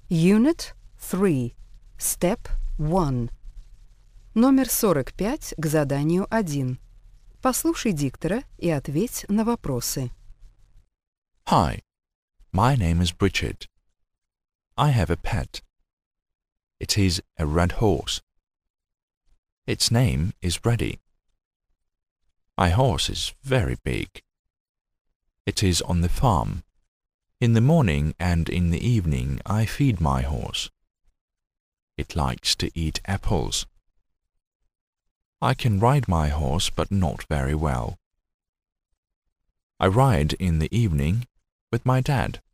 Unit 3. Step 1. Номер 45 к заданию 1. Послушай диктора и ответь на вопросы. Hi, my name is Richard. I have a pet. It is a red horse. Its name is Reddy. My horse is very big. It is on the farm. In the morning and in the evening I feed my horse. It likes to eat apples. I can ride my horse, but not very well. I ride in the evening with my dad.